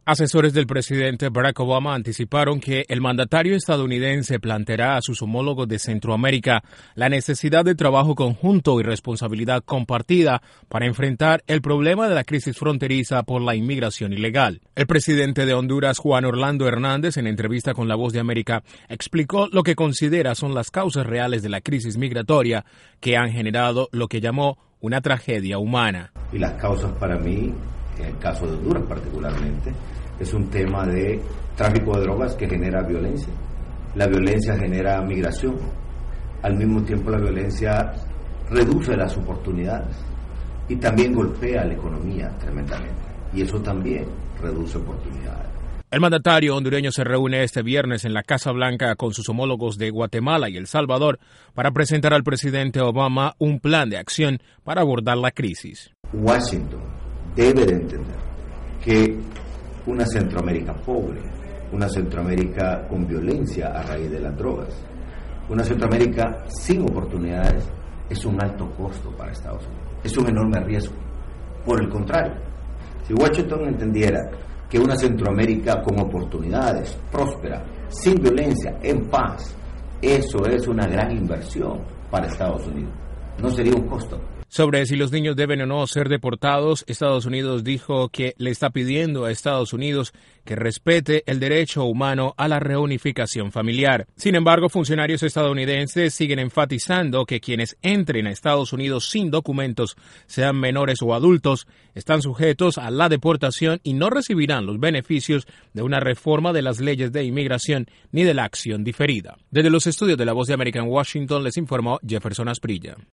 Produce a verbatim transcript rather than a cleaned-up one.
Asesores del presidente Barack Obama anticiparon que el mandatario estadounidense planteará a sus homólogos de Centroamérica la necesidad de trabajo conjunto y responsabilidad compartida para enfrentar el problema de la crisis fronteriza por la inmigración ilegal. El presidente de Honduras, Juan Orlando Hernández, en entrevista con La Voz de América, explicó lo que considera son las causas reales de la crisis migratoria que han generado lo que llamó una tragedia humana. Y las causas para mí, en el caso de Honduras particularmente, es un tema de tráfico de drogas que genera violencia. La violencia genera migración. Al mismo tiempo la violencia reduce las oportunidades y también golpea la economía tremendamente. Y eso también reduce oportunidades. El mandatario hondureño se reúne este viernes en la Casa Blanca con sus homólogos de Guatemala y El Salvador para presentar al presidente Obama un plan de acción para abordar la crisis. Washington debe de entender que una Centroamérica pobre, una Centroamérica con violencia a raíz de las drogas, una Centroamérica sin oportunidades es un alto costo para Estados Unidos, es un enorme riesgo. Por el contrario, si Washington entendiera que una Centroamérica con oportunidades, próspera, sin violencia, en paz, eso es una gran inversión para Estados Unidos, no sería un costo. Sobre si los niños deben o no ser deportados, Estados Unidos dijo que le está pidiendo a Estados Unidos que respete el derecho humano a la reunificación familiar. Sin embargo, funcionarios estadounidenses siguen enfatizando que quienes entren a Estados Unidos sin documentos, sean menores o adultos, están sujetos a la deportación y no recibirán los beneficios de una reforma de las leyes de inmigración ni de la acción diferida. Desde los estudios de La Voz de América en Washington les informó Jefferson Asprilla.